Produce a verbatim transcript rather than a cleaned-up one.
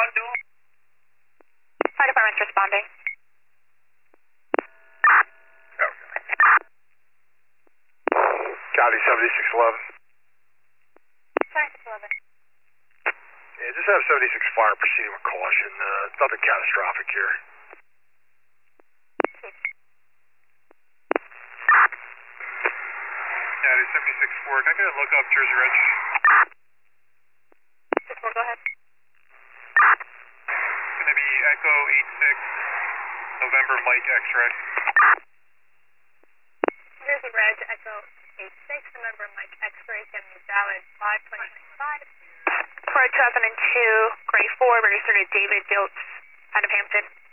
Fire department's responding. Copy, seventy-six eleven. seventy-six eleven. Yeah, just have seventy-six fire proceeding with caution. Uh, nothing catastrophic here. Yeah, it is seventy-six four. Can I get a look up Jersey Ridge? six four, go ahead. It's going to be Echo eight six, November Mike X-ray. Jersey Ridge, Echo eight six, November Mike X-ray, giving you valid five twenty five. For two thousand two, grade four, registered to David Diltz out of Hampton.